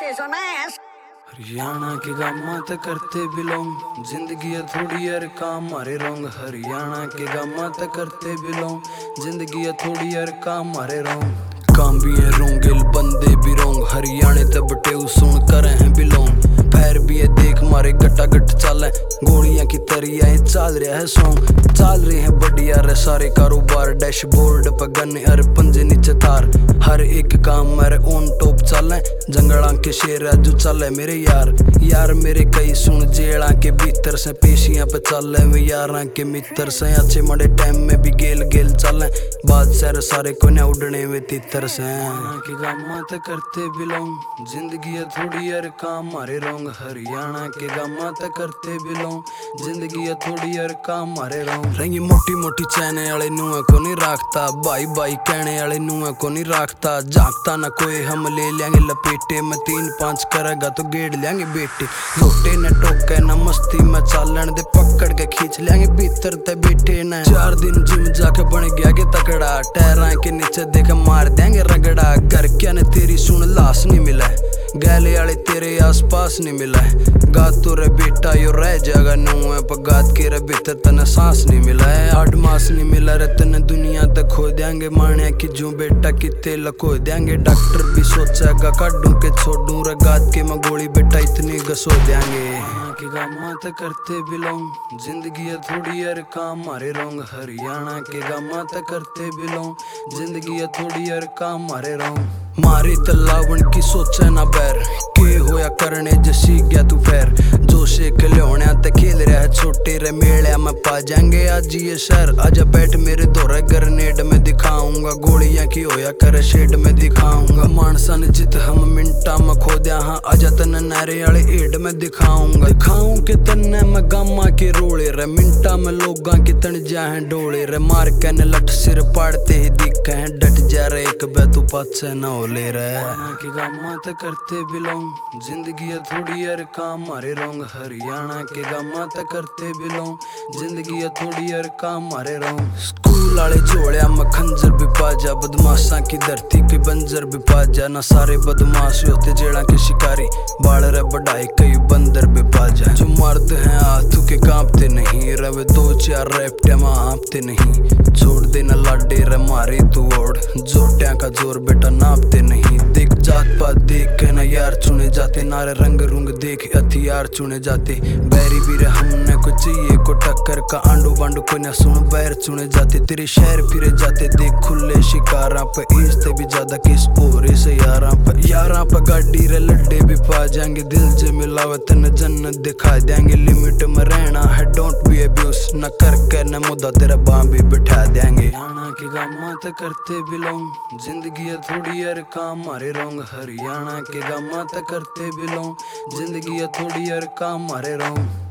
हरियाणा के गामा त करते बिलोंग, जिंदगी थोड़ी यार काम मारे रोंग। हरियाणा के गामा त करते बिलोंग, जिंदगी थोड़ी यार काम मारे रोंग। काम भी है रोंगेल बंदे भी रोंग, हरियाणे ते बटे सुन करे हैं बिलोंग। पैर भी है देख मारे गट्टा गट चाले, गोलियां की तरिया चाल रहा है सॉन्ग। चाल रहे हैं बढ़िया रे सारे कारोबार, डैशबोर्ड पर गन अरे पंजे नीचे तार। हर एक काम मेरे ऑन टॉप चले, जंगला के शेर जो चले मेरे यार मेरे कई सुन जेड़ा के भीतर से पेशियां पे चले। वे यारां के मित्र से अच्छे मड़े टाइम में भी गेल चले, बादशाह सारे को न उड़ने में तितर से। के गामा त करते बिलोंग, जिंदगी थोड़ी यार काम मारे रोंग। हरियाणा के गामा त करते बिलोंग, जिंदगी थोड़ी यार काम मारे रोंग। रंगी मोटी मोटी चैने वाले नुआ को नहीं राखता, भाई भाई कहने वाले नुआ को नहीं राखता। जागता ना कोई हम ले लेंगे लपेटे में, 3-5 करेगा तो गेड़ लेंगे बेटे। रोटे न टोके न मस्ती में चालन दे, पकड़ के खींच लेंगे भीतर ते बेटे न। 4 दिन जिम जाके बन गया के तकड़ा, टैरा के नीचे देख मार देंगे रगड़ा। घर क्या ने तेरी सुन लाश नहीं मिला, गैले वाले तेरे आसपास नहीं मिला। गात तो रे बेटा यो रह जाएगा नुआ पर, गात के रे भीतर तने सांस नहीं मिला है। 8 मास नहीं मिला रे तने दुनिया तक खो देंगे, माने की जो बेटा किते लखो देंगे। डॉक्टर भी सोचेगा काटूं के छोड़ूं रे, गात के मैं गोली बेटा इतनी घसो देंगे। के गामा त करते बिलोंग, जिंदगी थोड़ी यार काम मारे रोंग। हरियाणा के गामा त करते बिलोंग, जिंदगी थोड़ी यार काम मारे रोंग। मारी तलावन की सोचे ना बैर, के होया करने जसी गया तू पैर। जोशे के लियोण्या ते खेल रहा है छोटे रे मेले में पा जाएंगे आज ये शहर। आजा बैठ मेरे दौरे ग्रेनेड में दिखाऊंगा, गोलियां की होया करे शेड में दिखाऊंगा। मानसा ने जित हम मिनटा में खो दिया, हाँ आजा तने नारे वाले एड में दिखाऊंगा। दिखाऊं के तन्ने में गामा के रोले रे, मिनटा में लोगां की तन जाए डोले रे। मार के न लठ सिर पाड़ते ही दिखे हैं, डट जा रे एक बे तू पाछे न हो ले रे। के गामा त करते बिलोंग, जिंदगी थोड़ी यार काम मारे रोंग। हरियाणा के गामा त करते बिलोंग, जिंदगी थोड़ी यार काम मारे रोंग। स्कूल वाले झोलिया में खंजर भी पाजा, बदमाशा की धरती के बंजर भी पाजा। ना सारे बदमाश होते जेड़ा के शिकारी, बाल रे बढ़ाई कई बंदर भी पाजा। जो मर्द हैं हाथों के कांपते नहीं, रवे 2-4 रेपटे में हाँपते नहीं। छोड़ देना लाडे रे मारी तू ओढ़, जोटियां का जोर बेटा नापते नहीं। देख जात पात देख के ना यार चुने जाते, नारे रंग रुंग देख हथियार चुने जाते। बैरी भी रे हमने को चाहिए को टक्कर का, आंडू बांडू को ना सुन बैर चुने जाते। तेरे शहर फिरे जाते देख खुले शिकारा पे, इससे भी ज्यादा किस और से यारा पे गाड़ी रे लड्डे भी पा जाएंगे। दिल जे मिलावत न जन्नत दिखा देंगे, लिमिट में रहना है डोंट बी अब्यूज, न करके न मुद्दा तेरा बाम भी बिठा देंगे। हरियाणा के गामा त करते बिलोंग, जिंदगी थोड़ी यार काम मारे रोंग। हरियाणा के गामा त करते बिलोंग, जिंदगी थोड़ी यार काम मारे रोंग।